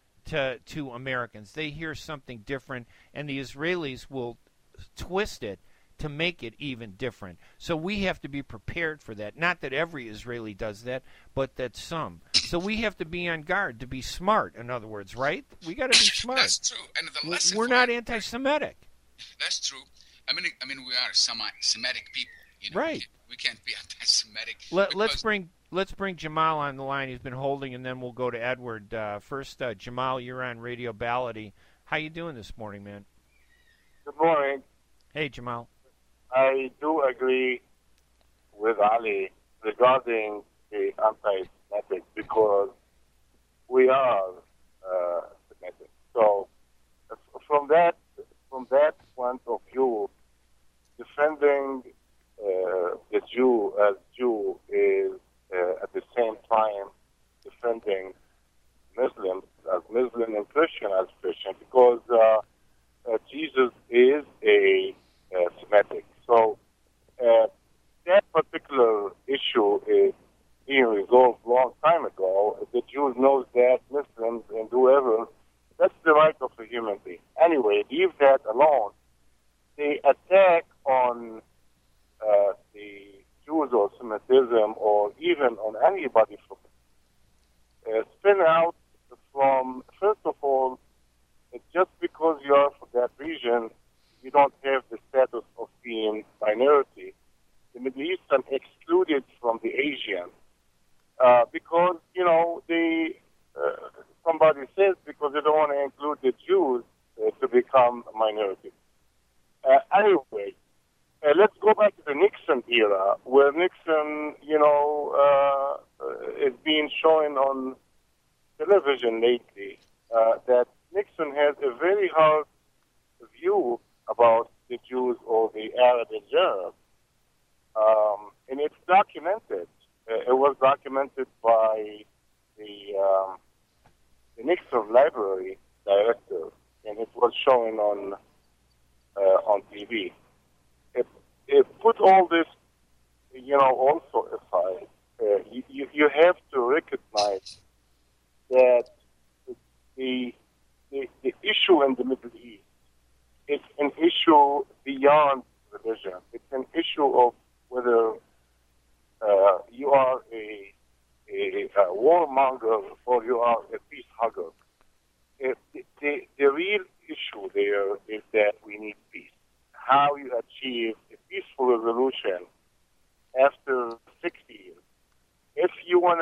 to to Americans. They hear something different, and the Israelis will twist it to make it even different. So we have to be prepared for that. Not that every Israeli does that, but that some. So we have to be on guard, to be smart, in other words, right? We got to be smart. That's true. And the lesson We're for not that- anti-Semitic. That's true. I mean, I mean, we are Semi- Semitic people. You know, Right. We can't, we can't be anti-Semitic. Let, let's because- bring let's bring Jamal on the line. He's been holding, and then we'll go to Edward. Uh, first, uh, Jamal, you're on Radio Ballady. How you doing this morning, man? Good morning. Hey, Jamal. I do agree with Ali regarding the anti-Semitic because we are uh, Semitic. So f- from that from that point of view, defending uh, the Jew as Jew is uh, at the same time defending Muslims as Muslim and Christian as Christian because uh, uh, Jesus is a uh, Semitic. So uh, that particular issue is being resolved long time ago. The Jews knows that, Muslims and whoever, that's the right of a human being. Anyway, leave that alone. The attack on uh, the Jews or Semitism or even on anybody from uh, spin out from, first of all, it's just because you are from that region, you don't have the status of being minority. The Middle Eastern excluded from the Asian uh, because, you know, they, uh, somebody says because they don't want to include the Jews uh, to become a minority. Uh, anyway, uh, let's go back to the Nixon era, where Nixon, you know, uh, uh, is being shown on television lately, uh, that Nixon has a very hard view about the Jews or the Arab in general. Um, and it's documented. Uh, it was documented by the, um, the Nixon Library director, and it was shown on uh, on T V. It, it put all this, you know, also aside. Uh, you, you, you have to recognize that the, the the issue in the Middle East is an issue beyond religion. It's an issue of whether uh, you are a, a, a warmonger or you are a peace hugger. It, the, the, the real issue there is that we need peace. How you achieve a peaceful resolution after sixty years. If you want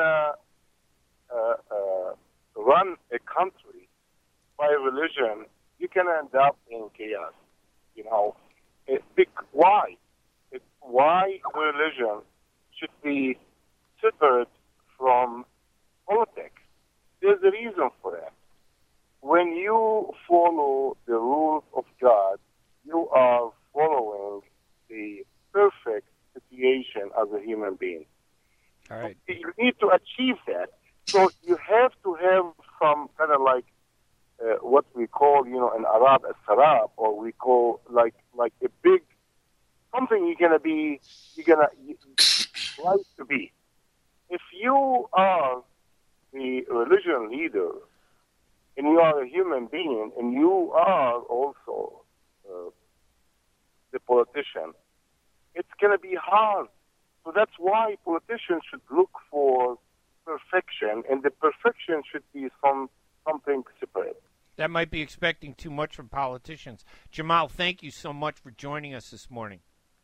to uh, uh, run a country by religion, you can end up in chaos. You know, it, why? It, why religion should be separate from politics? There's a reason for that. When you follow the rules of God, you are following the perfect situation as a human being. All right. You need to achieve that. So you have to have some kind of like uh, what we call, you know, in Arab a sarab, or we call like like a big something you're gonna be, you're gonna you, like to be. If you are the religion leader, and you are a human being, and you are also uh, the politician, it's going to be hard. So that's why politicians should look for perfection, and the perfection should be some something separate. That might be expecting too much from politicians. Jamal, thank you so much for joining us this morning.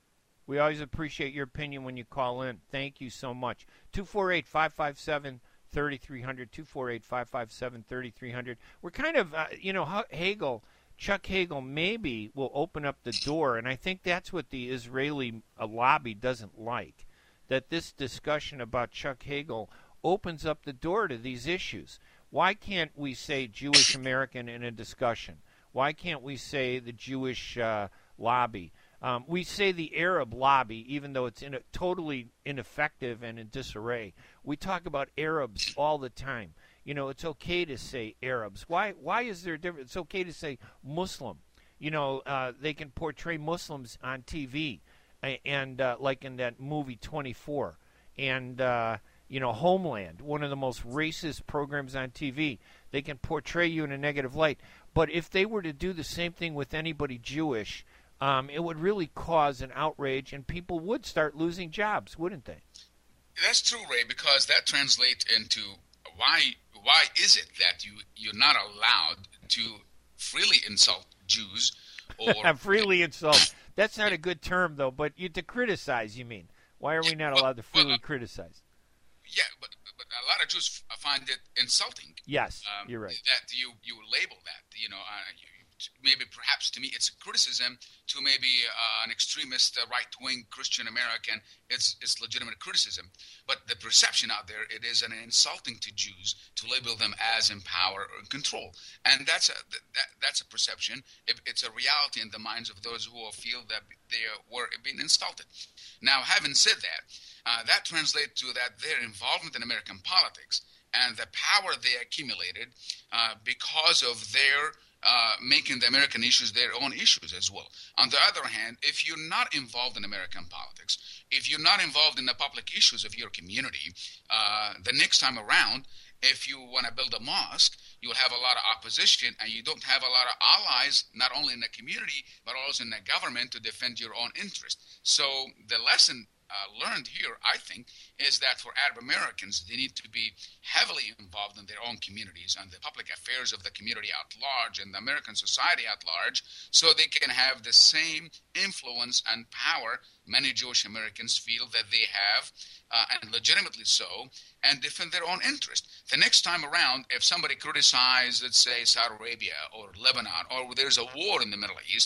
We always appreciate your opinion when you call in. Thank you so much. two four eight, five five seven, three three zero zero, two four eight, five five seven, three three zero zero. We're kind of, uh, you know, Hagel, Chuck Hagel maybe will open up the door, and I think that's what the Israeli uh, lobby doesn't like, that this discussion about Chuck Hagel opens up the door to these issues. Why can't we say Jewish American in a discussion? Why can't we say the Jewish uh, lobby? Um, we say the Arab lobby, even though it's in a, totally ineffective and in disarray. We talk about Arabs all the time. You know, it's okay to say Arabs. Why Why is there a difference? It's okay to say Muslim. You know, uh, they can portray Muslims on T V, and uh, like in that movie twenty-four. And, uh, you know, Homeland, one of the most racist programs on T V. They can portray you in a negative light. But if they were to do the same thing with anybody Jewish, Um, it would really cause an outrage, and people would start losing jobs, wouldn't they? That's true, Ray, because that translates into why why is it that you, you're not allowed to freely insult Jews? Or freely insult. That's not a good term, though, but you to criticize, you mean. Why are we not well, allowed to freely well, uh, criticize? Yeah, but, but a lot of Jews find it insulting. Yes, um, you're right. That you, you label that, you know, uh, you, maybe perhaps to me it's a criticism, to maybe uh, an extremist uh, right-wing Christian American, it's it's legitimate criticism. But the perception out there, it is an insulting to Jews to label them as in power or in control. And that's a that, that's a perception. It's a reality in the minds of those who feel that they were being insulted. Now, having said that, uh, that translates to that their involvement in American politics and the power they accumulated uh, because of their Uh, making the American issues their own issues as well. On the other hand, if you're not involved in American politics, if you're not involved in the public issues of your community, uh, the next time around, if you want to build a mosque, you'll have a lot of opposition, and you don't have a lot of allies, not only in the community, but also in the government to defend your own interest. So the lesson Uh, learned here, I think, is that for Arab Americans, they need to be heavily involved in their own communities and the public affairs of the community at large and the American society at large, so they can have the same influence and power many Jewish Americans feel that they have, uh, and legitimately so, and defend their own interest. The next time around, if somebody criticizes, let's say, Saudi Arabia or Lebanon, or there's a war in the Middle East,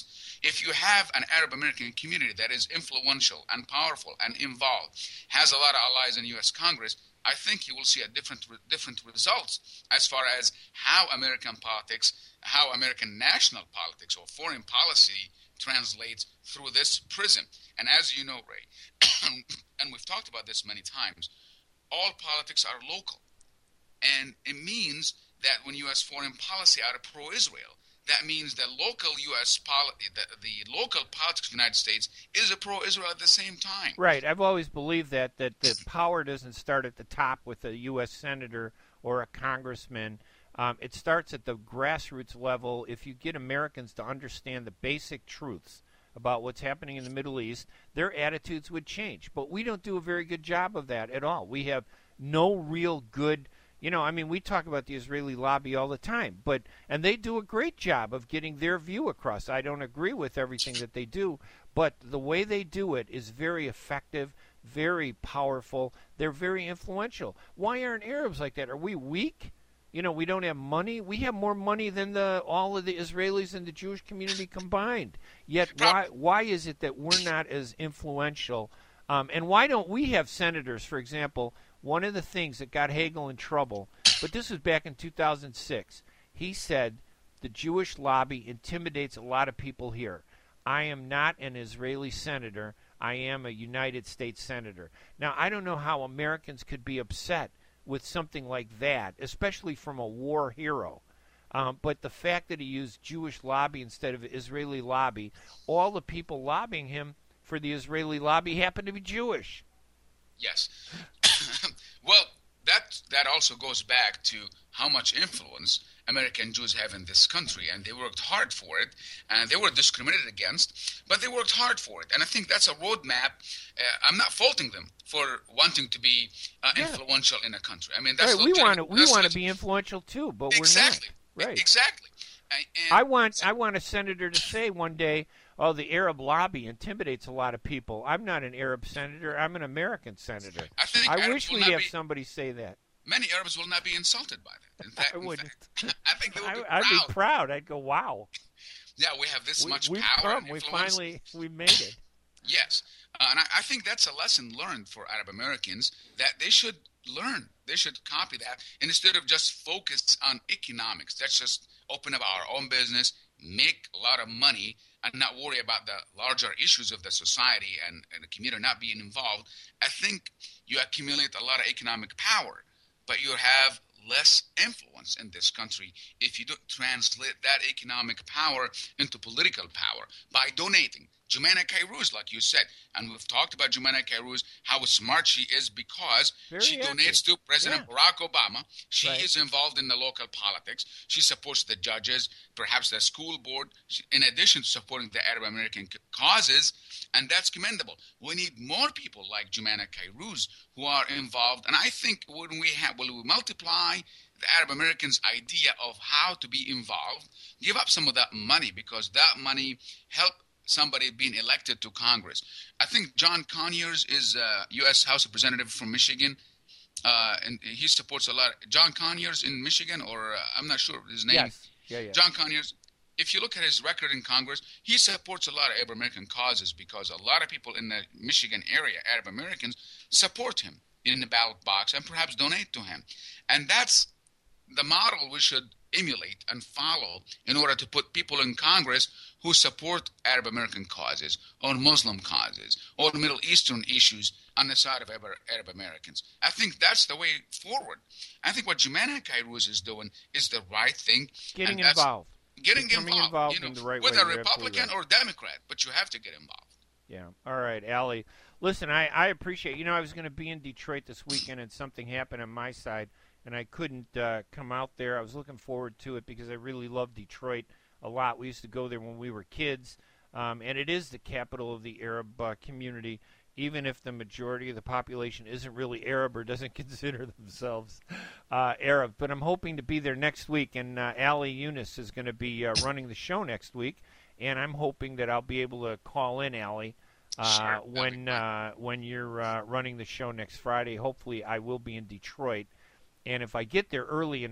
If you have an Arab American community that is influential and powerful and involved, has a lot of allies in U S Congress, I think you will see a different different results as far as how American politics, how American national politics or foreign policy translates through this prism. And as you know, Ray, and we've talked about this many times, all politics are local. And it means that when U S foreign policy are pro-Israel, that means that local U S polity, the, the local politics of the United States is a pro-Israel at the same time. Right. I've always believed that, that the power doesn't start at the top with a U S senator or a congressman. Um, it starts at the grassroots level. If you get Americans to understand the basic truths about what's happening in the Middle East, their attitudes would change. But we don't do a very good job of that at all. We have no real good, you know, I mean, we talk about the Israeli lobby all the time, but and they do a great job of getting their view across. I don't agree with everything that they do, but the way they do it is very effective, very powerful. They're very influential. Why aren't Arabs like that? Are we weak? You know, we don't have money. We have more money than the all of the Israelis and the Jewish community combined. Yet, why why is it that we're not as influential? Um, and why don't we have senators, for example? One of the things that got Hagel in trouble, but this was back in two thousand six, he said the Jewish lobby intimidates a lot of people here. I am not an Israeli senator. I am a United States senator. Now, I don't know how Americans could be upset with something like that, especially from a war hero. Um, but the fact that he used Jewish lobby instead of Israeli lobby, all the people lobbying him for the Israeli lobby happen to be Jewish. Yes. Well, that that also goes back to how much influence American Jews have in this country, and they worked hard for it, and they were discriminated against, but they worked hard for it. And I think that's a roadmap. Uh, I'm not faulting them for wanting to be uh, yeah. influential in a country. I mean, that's right. We want to we want to be influential too, but exactly. we're not. Right. Exactly. And I want I want a senator to say one day, oh, the Arab lobby intimidates a lot of people. I'm not an Arab senator. I'm an American senator. I, think I Arabs wish will we'd not have be, somebody say that. Many Arabs will not be insulted by that. In fact, I in wouldn't. fact I think they would be I, I'd proud. be proud. I'd go, wow. Yeah, we have this we, much we've power come. and We influence. finally we made it. Yes. Uh, and I, I think that's a lesson learned for Arab Americans, that they should learn. They should copy that. And instead of just focus on economics, let's just open up our own business, make a lot of money, and not worry about the larger issues of the society and, and the community not being involved. I think you accumulate a lot of economic power, but you have less influence in this country if you don't translate that economic power into political power by donating. Jumana Kairouz, like you said, and we've talked about Jumana Kairouz, how smart she is because Very she active. donates to President Yeah. Barack Obama. She Right. is involved in the local politics. She supports the judges, perhaps the school board, she, in addition to supporting the Arab American c- causes, and that's commendable. We need more people like Jumana Kairouz who are involved, and I think when we have, when we multiply the Arab Americans' idea of how to be involved, give up some of that money, because that money help somebody being elected to Congress. I think John Conyers is a U S House Representative from Michigan, uh, and he supports a lot. John Conyers in Michigan, or uh, I'm not sure his name. Yes. Yeah, yeah. John Conyers, if you look at his record in Congress, he supports a lot of Arab American causes because a lot of people in the Michigan area, Arab Americans, support him in the ballot box and perhaps donate to him. And that's the model we should emulate and follow in order to put people in Congress who support Arab American causes or Muslim causes or Middle Eastern issues on the side of Arab Americans. I think that's the way forward. I think what Jumana Kairouz is doing is the right thing. Getting and that's involved. Getting Becoming involved, involved you know, in the right whether way. a You're Republican absolutely or Democrat, but you have to get involved. Yeah. All right, Allie. Listen, I, I appreciate, you know, I was going to be in Detroit this weekend and something happened on my side, and I couldn't uh, come out there. I was looking forward to it because I really love Detroit a lot. We used to go there when we were kids, um, and it is the capital of the Arab uh, community, even if the majority of the population isn't really Arab or doesn't consider themselves uh, Arab. But I'm hoping to be there next week, and uh, Allie Eunice is going to be uh, running the show next week, and I'm hoping that I'll be able to call in, Allie, uh, Sure. when uh, when you're uh, running the show next Friday. Hopefully I will be in Detroit, and if I get there early enough,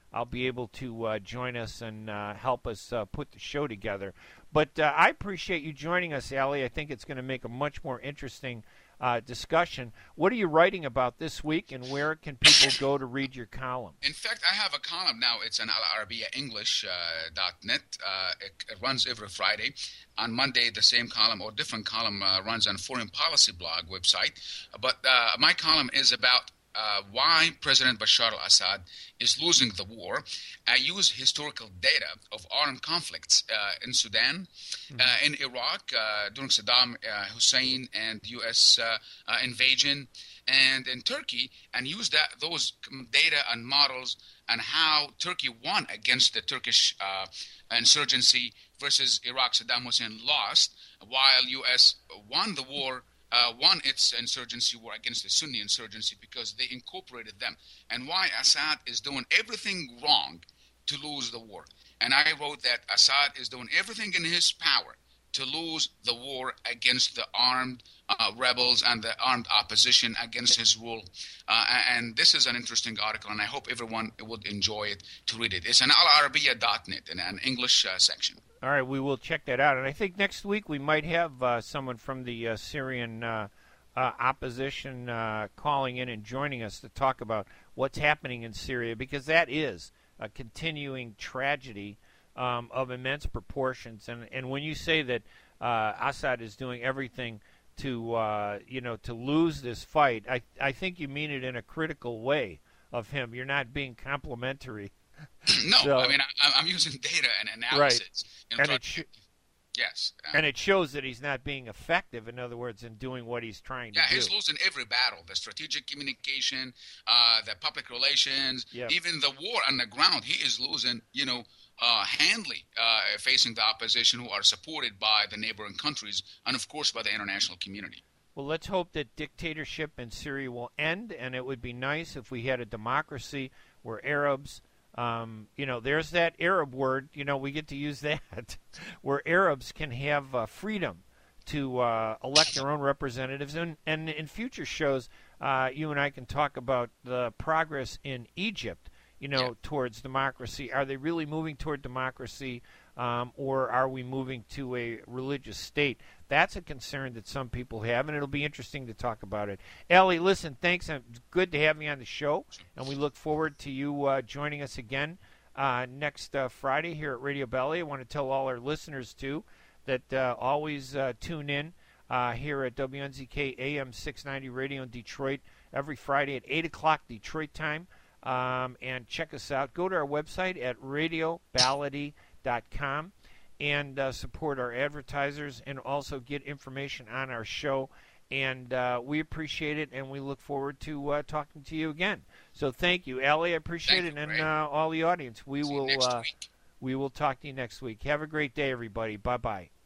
I'll be able to uh, join us and uh, help us uh, put the show together. But uh, I appreciate you joining us, Ali. I think it's going to make a much more interesting uh, discussion. What are you writing about this week, and where can people go to read your column? In fact, I have a column now. It's on Al Arabiya English uh, dot net. Uh, it, it runs every Friday. On Monday, the same column or different column uh, runs on Foreign Policy Blog website. But uh, my column is about Uh, why President Bashar al-Assad is losing the war. I use historical data of armed conflicts uh, in Sudan, mm-hmm. uh, in Iraq uh, during Saddam uh, Hussein and U S uh, uh, invasion, and in Turkey, and use that those data and models on how Turkey won against the Turkish uh, insurgency versus Iraq. Saddam Hussein lost, while U S won the war. Uh, won its insurgency war against the Sunni insurgency because they incorporated them, and why Assad is doing everything wrong to lose the war. And I wrote that Assad is doing everything in his power to lose the war against the armed uh, rebels and the armed opposition against his rule. Uh, and this is an interesting article, and I hope everyone would enjoy it to read it. It's on al arabiya dot net in an English uh, section. All right, we will check that out. And I think next week we might have uh, someone from the uh, Syrian uh, uh, opposition uh, calling in and joining us to talk about what's happening in Syria, because that is a continuing tragedy um, of immense proportions. And, and when you say that uh, Assad is doing everything to, uh, you know, to lose this fight, I, I think you mean it in a critical way of him. You're not being complimentary. No, so, I mean, I, I'm using data and analysis. Right. You know, and, it sh- yes. Um, and it shows that he's not being effective, in other words, in doing what he's trying to yeah, do. Yeah, he's losing every battle. The strategic communication, uh, the public relations, yep. even the war on the ground. He is losing, you know, uh, handily uh, facing the opposition who are supported by the neighboring countries and, of course, by the international community. Well, let's hope that dictatorship in Syria will end, and it would be nice if we had a democracy where Arabs... Um, you know, there's that Arab word, you know, we get to use that, where Arabs can have uh, freedom to uh, elect their own representatives. And, and in future shows, uh, you and I can talk about the progress in Egypt, you know, yeah. towards democracy. Are they really moving toward democracy, um, or are we moving to a religious state? That's a concern that some people have, and it'll be interesting to talk about it. Ellie, listen, thanks. It's good to have you on the show, and we look forward to you uh, joining us again uh, next uh, Friday here at Radio Belly. I want to tell all our listeners, too, that uh, always uh, tune in uh, here at W N Z K A M six ninety Radio in Detroit every Friday at eight o'clock Detroit time, um, and check us out. Go to our website at radio ballady dot com. And uh, support our advertisers and also get information on our show. And uh, we appreciate it, and we look forward to uh, talking to you again. So thank you, Ellie. I appreciate thank it, you, and uh, all the audience. We See will you next uh, week. we will talk to you next week. Have a great day, everybody. Bye bye.